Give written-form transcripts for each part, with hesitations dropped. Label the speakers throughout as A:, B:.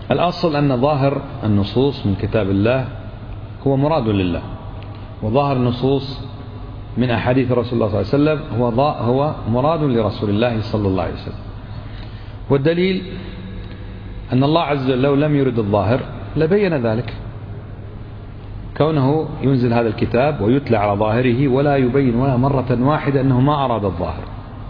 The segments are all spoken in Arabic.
A: الأصل أن ظاهر النصوص من كتاب الله هو مراد لله، وظاهر النصوص من أحاديث رسول الله صلى الله عليه وسلم هو مراد لرسول الله صلى الله عليه وسلم. والدليل أن الله عز وجل لو لم يرد الظاهر لبين ذلك، كونه ينزل هذا الكتاب ويتلى على ظاهره ولا يبين ولا مرة واحدة أنه ما أراد الظاهر.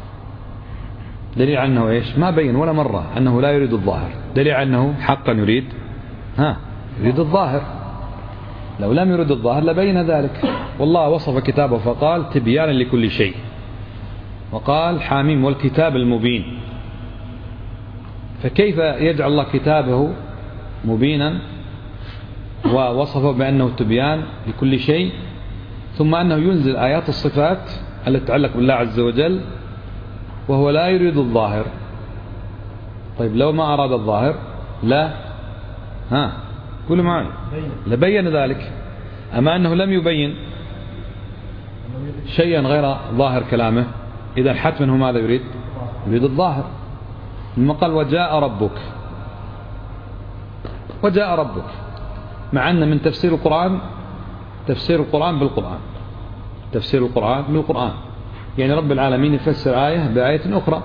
A: دليل عنه إيش؟ ما بين ولا مرة أنه لا يريد الظاهر، دليل عنه حقا يريد الظاهر. لو لم يرد الظاهر لبين ذلك. والله وصف كتابه فقال تبيانا لكل شيء، وقال حاميم والكتاب المبين. فكيف يجعل الله كتابه مبينا ووصفه بأنه تبيان لكل شيء، ثم أنه ينزل آيات الصفات التي تتعلق بالله عز وجل وهو لا يريد الظاهر؟ طيب لو ما أراد الظاهر لا قولوا معي لبين ذلك. أما أنه لم يبين شيئا غير ظاهر كلامه، إذا حتما هو ماذا يريد؟ يريد الظاهر. ثم قال وجاء ربك، وجاء ربك، مع أن من تفسير القرآن تفسير القرآن بالقرآن، تفسير القرآن بالقرآن، يعني رب العالمين يفسر آية بآية أخرى.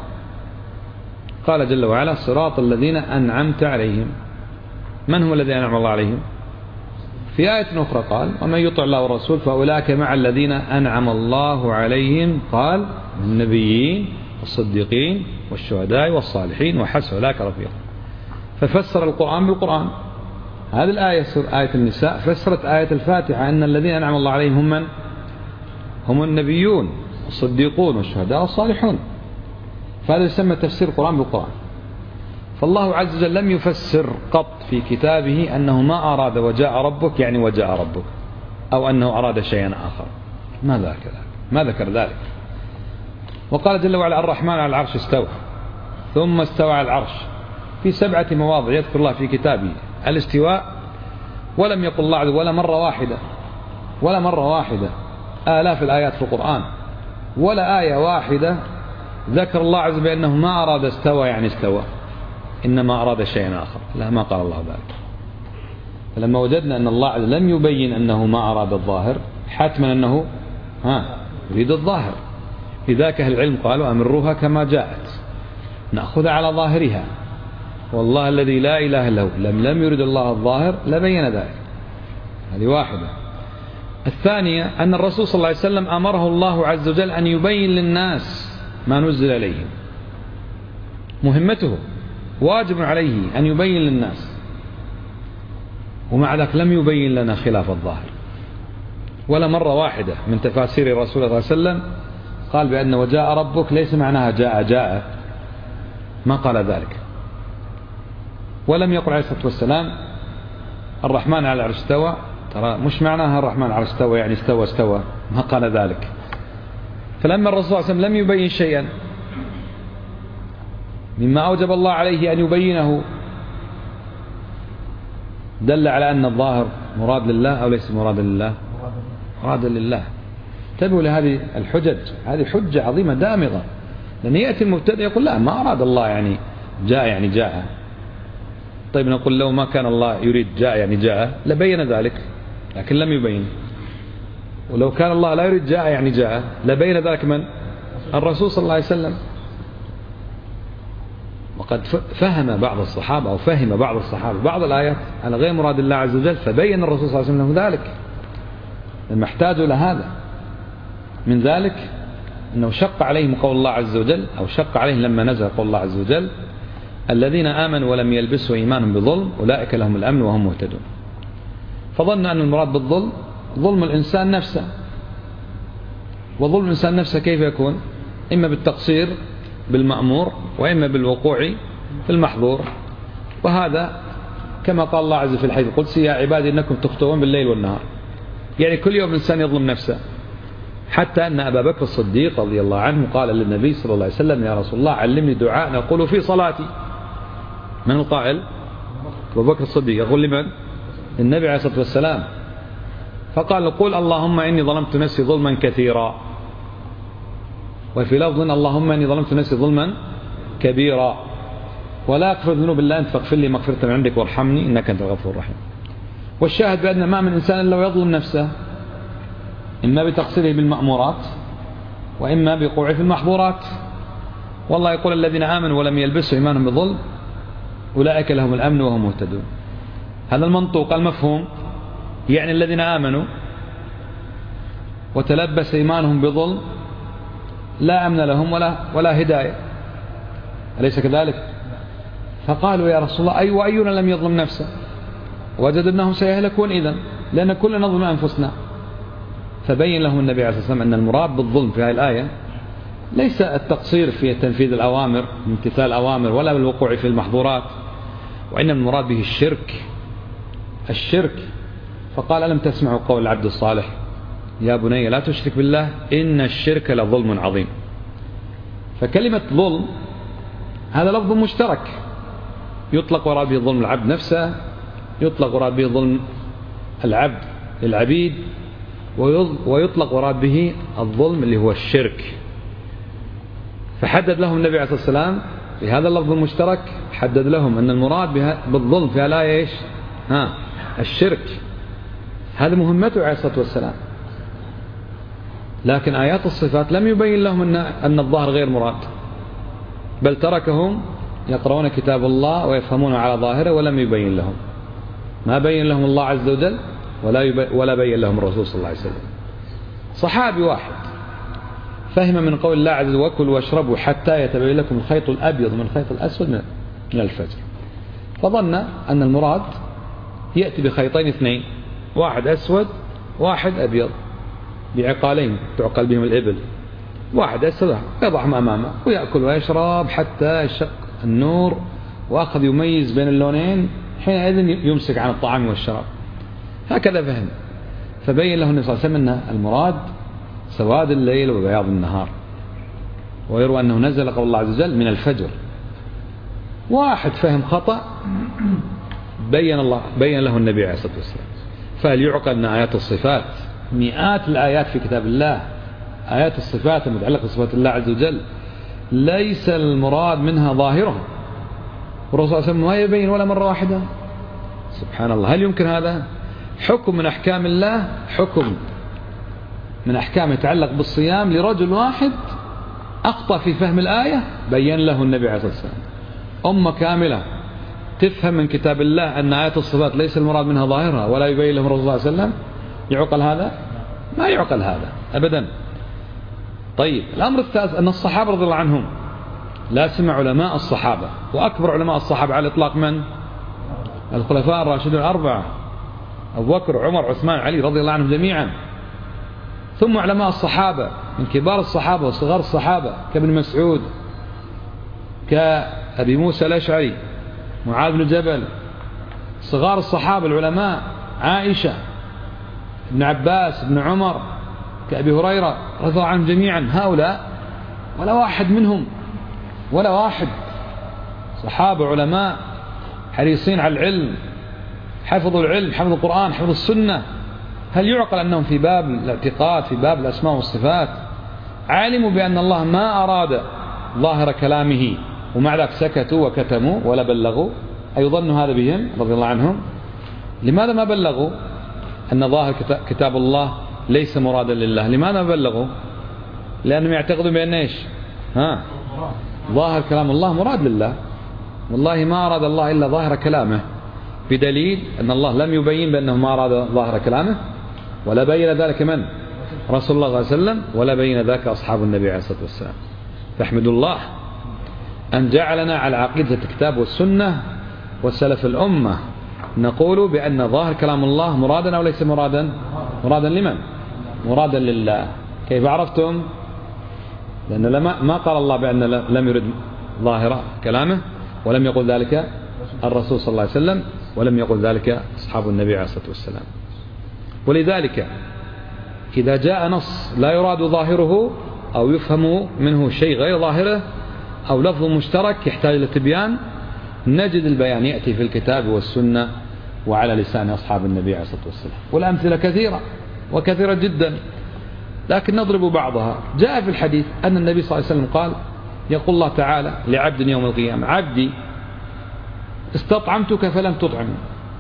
A: قال جل وعلا صراط الذين أنعمت عليهم. من هم الذين أنعم الله عليهم؟ في آية أخرى قال ومن يطع الله والرسول فأولئك مع الذين أنعم الله عليهم، قال النبيين والصديقين والشهداء والصالحين وحسن أولئك رفيقا. ففسر القرآن بالقرآن. هذه الآية آية النساء فسرت آية الفاتحة أن الذين أنعم الله عليهم هم من؟ هم النبيون والصديقون والشهداء والصالحون. فهذا يسمى تفسير القرآن بالقرآن. فالله عز وجل لم يفسر قط في كتابه أنه ما أراد وجاء ربك يعني وجاء ربك، أو أنه أراد شيئا آخر، ما ذكر ذلك. وقال جل وعلا الرحمن على العرش استوى، ثم استوى على العرش، في 7 مواضع يذكر الله في كتابه الاستواء، ولم يقل الله ولا مرة واحدة آلاف الآيات في القرآن ولا آية واحدة ذكر الله عز وجل بأنه ما أراد استوى يعني استوى، إنما أراد شيئا آخر. لا، ما قال الله ذلك. فلما وجدنا أن الله لم يبين أنه ما أراد الظاهر، حتما أنه يريد الظاهر. لذلك أهل العلم قالوا أمروها كما جاءت، نأخذ على ظاهرها. والله الذي لا إله إلا هو لم يرد الله الظاهر لبين ذلك. هذه واحدة. الثانية أن الرسول صلى الله عليه وسلم أمره الله عز وجل أن يبين للناس ما نزل إليهم، مهمته واجب عليه أن يبين للناس، ومع ذلك لم يبين لنا خلاف الظاهر. ولا مرة واحدة من تفاسير الرسول صلى الله عليه وسلم قال بأن وجاء ربك ليس معناها جاء، ما قال ذلك. ولم يقل عليه الصلاة والسلام الرحمن على العرش استوى، ترى مش معناها الرحمن على العرش استوى يعني استوى، ما قال ذلك. فلما الرسول صلى الله عليه وسلم لم يبين شيئا مما أوجب الله عليه أن يبينه، دل على أن الظاهر مراد لله أو ليس مراد لله؟ مراد لله. انتبهوا لهذه الحجج، هذه حجة عظيمة دامغة. لأن يأتي المبتدئ يقول لا، ما أراد الله يعني جاء يعني جاء. طيب نقول لو ما كان الله يريد جاء يعني جاء لبين ذلك، لكن لم يبين. ولو كان الله لا يريد جاء يعني جاء لبين ذلك من؟ الرسول صلى الله عليه وسلم. وقد فهم بعض الصحابة بعض الآيات على غير مراد الله عز وجل، فبين الرسول صلى الله عليه وسلم ذلك لما احتاجوا لهذا. من ذلك أنه شق عليهم قول الله عز وجل، أو شق عليهم لما نزل قول الله عز وجل الذين آمنوا ولم يلبسوا إيمانهم بظلم أولئك لهم الأمن وهم مهتدون. فظن أن المراد بالظلم ظلم الإنسان نفسه. وظلم الإنسان نفسه كيف يكون؟ إما بالتقصير بالمأمور، وإما بالوقوع في المحظور. وهذا كما قال الله عز وجل في الحديث القدسي يا عبادي إنكم تخطئون بالليل والنهار، يعني كل يوم الإنسان يظلم نفسه. حتى أن أبا بكر الصديق رضي الله عنه قال للنبي صلى الله عليه وسلم يا رسول الله علمني دعاء نقول في صلاتي. من القائل؟ أبو بكر الصديق يقول لمن؟ النبي عليه الصلاة والسلام. فقال قل اللهم إني ظلمت نفسي ظلما كثيرا، وفي لفظ اللهم إني ظلمت نفسي ظلما كبيرا. ولا يغفر الذنوب إلا أنت فاغفر لي مغفرة من عندك وارحمني إنك أنت الغفور الرحيم. والشاهد بأن ما من إنسان إلا ويظلم نفسه، إما بتقصيره بالمأمورات وإما بوقوعه في المحظورات. والله يقول الذين آمنوا ولم يلبسوا إيمانهم بظلم أولئك لهم الأمن وهم مهتدون. هذا المنطوق المفهوم يعني الذين آمنوا وتلبس إيمانهم بظلم لا أمن لهم ولا هداية، أليس كذلك؟ فقالوا يا رسول الله وأينا لم يظلم نفسه؟ وجد أنهم سيهلكون إذن، لأن كلنا نظلم أنفسنا. فبين لهم النبي عليه الصلاة والسلام أن المراد بالظلم في هذه الآية ليس التقصير في تنفيذ الأوامر امتثال الأوامر ولا بالوقوع في المحظورات، وإنما المراد به الشرك. فقال ألم تسمعوا قول العبد الصالح يا بني لا تشرك بالله إن الشرك لظلم عظيم. فكلمة ظلم هذا لفظ مشترك، يطلق وراء به ظلم العبد نفسه، يطلق وراء به ظلم العبد للعبيد، ويطلق وراء به الظلم اللي هو الشرك. فحدد لهم النبي عليه الصلاة والسلام في هذا اللفظ المشترك، حدد لهم أن المراد بالظلم في الآية إيش؟ الشرك. هذا مهمته عليه الصلاة والسلام. لكن آيات الصفات لم يبين لهم أن الظاهر غير مراد، بل تركهم يقرؤون كتاب الله ويفهمون على ظاهره، ولم يبين لهم، ما بين لهم الله عز وجل ولا بين لهم الرسول صلى الله عليه وسلم. صحابي واحد فهم من قول الله عز وجل وكلوا واشربوا حتى يتبين لكم الخيط الأبيض من الخيط الأسود من الفجر، فظن أن المراد يأتي بخيطين اثنين، واحد أسود واحد أبيض، بعقالين تعقل بهم الإبل، واحد أسود يضعهم أمامه ويأكل ويشرب حتى يشق النور وأخذ يميز بين اللونين، حينئذ يمسك عن الطعام والشراب. هكذا فهم. فبين له النبي صلى الله عليه وسلم أن المراد سواد الليل وبياض النهار، ويروى أنه نزل قول الله عز وجل من الفجر. واحد فهم خطأ بين له النبي عليه الصلاة والسلام. فهل يعقل أن آيات الصفات، مئات الآيات في كتاب الله آيات الصفات المتعلقة بصفات الله عز وجل ليس المراد منها ظاهرها، والرسول صلى الله عليه وسلم ما يبين ولا مرة واحدة؟ سبحان الله. هل يمكن هذا؟ حكم من أحكام الله، حكم من أحكام يتعلق بالصيام لرجل واحد أخطأ في فهم الآية بين له النبي عليه الصلاة والسلام. أمة كاملة تفهم من كتاب الله أن آيات الصفات ليس المراد منها ظاهرها ولا يبين لهم الرسول صلى الله عليه وسلم. يعقل هذا؟ ما يعقل هذا أبدا. طيب الأمر الثالث أن الصحابة رضي الله عنهم لا سمع علماء الصحابة، وأكبر علماء الصحابة على الإطلاق من؟ الخلفاء الراشدون الأربعة، أبو بكر عمر عثمان علي رضي الله عنهم جميعا. ثم علماء الصحابة من كبار الصحابة وصغار الصحابة كابن مسعود، كأبي موسى الأشعري، معاذ بن جبل. صغار الصحابة العلماء عائشة، ابن عباس، ابن عمر، كأبي هريرة رضي الله عنهم جميعا. هؤلاء ولا واحد منهم، ولا واحد، صحابة علماء حريصين على العلم، حفظوا العلم، حفظوا القرآن، حفظوا السنة. هل يعقل أنهم في باب الاعتقاد، في باب الأسماء والصفات، علموا بأن الله ما أراد ظاهر كلامه ومع ذلك سكتوا وكتموا ولا بلغوا؟ أيظن هذا بهم رضي الله عنهم؟ لماذا ما بلغوا أن ظاهر كتاب الله ليس مرادا لله؟ لماذا ما بلغوا؟ لأنهم يعتقدون بأن إيش؟ ظاهر كلام الله مراد لله. والله ما أراد الله إلا ظاهر كلامه، بدليل أن الله لم يبين بأنه ما أراد ظاهر كلامه، ولا بين ذلك من؟ رسول الله صلى الله عليه وسلم، ولا بين ذلك أصحاب النبي عليه الصلاة والسلام. فاحمد الله أن جعلنا على عقيدة الكتاب والسنة وسلف الأمة نقول بأن ظاهر كلام الله مرادا أو ليس مرادا؟ مرادا لمن؟ مرادا لله. كيف عرفتم؟ لأن ما قال الله بأن لم يرد ظاهر كلامه، ولم يقل ذلك الرسول صلى الله عليه وسلم، ولم يقل ذلك أصحاب النبي عليه الصلاة والسلام. ولذلك إذا جاء نص لا يراد ظاهره أو يفهم منه شيء غير ظاهره أو لفظ مشترك يحتاج إلى تبيان، نجد البيان يأتي في الكتاب والسنة وعلى لسان أصحاب النبي عليه الصلاة والسلام. والأمثلة كثيرة وكثيرة جدا، لكن نضرب بعضها. جاء في الحديث أن النبي صلى الله عليه وسلم قال: يقول الله تعالى لعبد يوم القيامة: عبدي استطعمتك فلم تطعمني.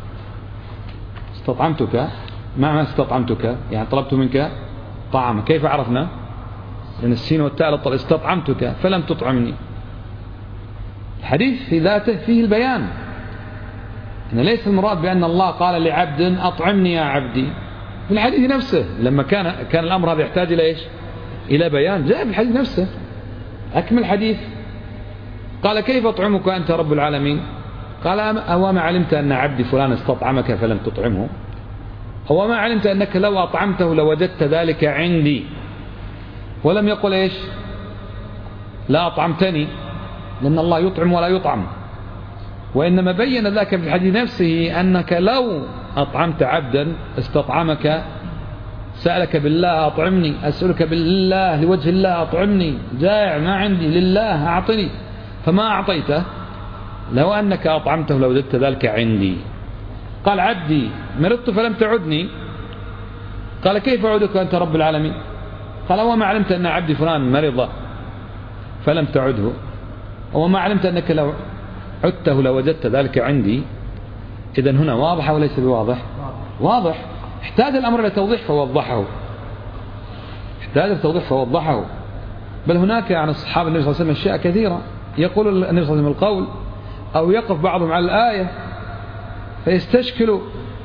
A: استطعمتك ما استطعمتك يعني طلبت منك طعام. كيف عرفنا؟ لأن السين والتاء استطعمتك فلم تطعمني. الحديث في ذاته فيه البيان أن ليس المراد بأن الله قال لعبد أطعمني يا عبدي. في الحديث نفسه لما كان الأمر هذا يحتاج إلى إيش؟ إلى بيان، جاء في الحديث نفسه أكمل الحديث. قال كيف أطعمك أنت رب العالمين؟ قال أو ما علمت أن عبدي فلان استطعمك فلم تطعمه؟ أو ما علمت أنك لو أطعمته لوجدت ذلك عندي؟ ولم يقل إيش؟ لا أطعمتني، لأن الله يطعم ولا يطعم، وإنما بين ذاك في الحديث نفسه أنك لو أطعمت عبدا استطعمك، سألك بالله أطعمني، أسألك بالله لوجه الله أطعمني، جائع ما عندي لله أعطني، فما أعطيته، لو أنك أطعمته لوجدت ذلك عندي. قال عبدي مرضت فلم تعدني. قال كيف أعودك أنت رب العالمين؟ قال وما علمت أن عبدي فلان مرض فلم تعده، وما علمت أنك لو عدته لوجدت ذلك عندي. إذن هنا واضح وليس بواضح؟ واضح. احتاج الأمر إلى توضيح فوضحه، احتاج التوضيح فوضحه. بل هناك عن الصحابة النبي صلى الله عليه وسلم أشياء كثيرة يقول النبي صلى الله عليه وسلم القول أو يقف بعضهم على الآية فيستشكل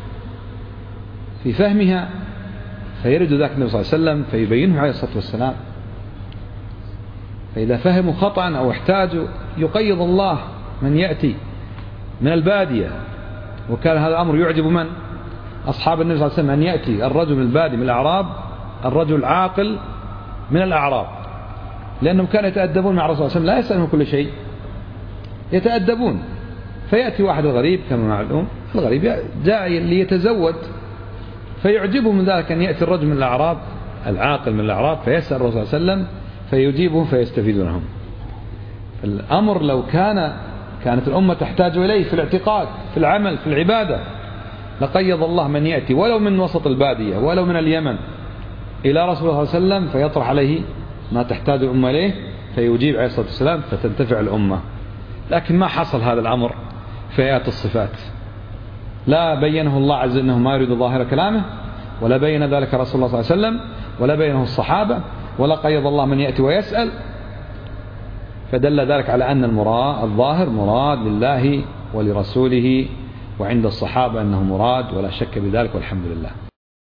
A: في فهمها، فيرد ذاك النبي صلى الله عليه وسلم فيبينه عليه الصلاة والسلام. فإذا فهموا خطأ أو احتاجوا يقيض الله من يأتي من البادية. وكان هذا الأمر يعجب من؟ أصحاب النبي صلى الله عليه وسلم، أن يأتي الرجل من البادي من الأعراب، الرجل العاقل من الأعراب، لأنهم كانوا يتأدبون مع الرسول صلى الله عليه وسلم، لا يسألهم كل شيء، يتأدبون. فيأتي واحد غريب كما معلوم، الغريب جاء ليتزود، فيعجبه من ذلك أن يأتي الرجل من الأعراب العاقل من الأعراب فيسأل الرسول صلى الله عليه وسلم فيجيبهم فيستفيدونهم. الأمر لو كانت الأمة تحتاج إليه في الاعتقاد في العمل في العبادة لقيض الله من يأتي ولو من وسط البادية ولو من اليمن إلى رسول الله صلى الله عليه وسلم فيطرح عليه ما تحتاج الأمة إليه فيجيب عليه الصلاة والسلام فتنتفع الأمة. لكن ما حصل هذا الأمر في آيات الصفات، لا بينه الله عز وجل أنه ما يريد ظاهر كلامه، ولا بين ذلك رسول الله صلى الله عليه وسلم، ولا بينه الصحابة، ولا قيض الله من يأتي ويسأل. فدل ذلك على أن الظاهر مراد لله ولرسوله، وعند الصحابة أنه مراد، ولا شك بذلك، والحمد لله.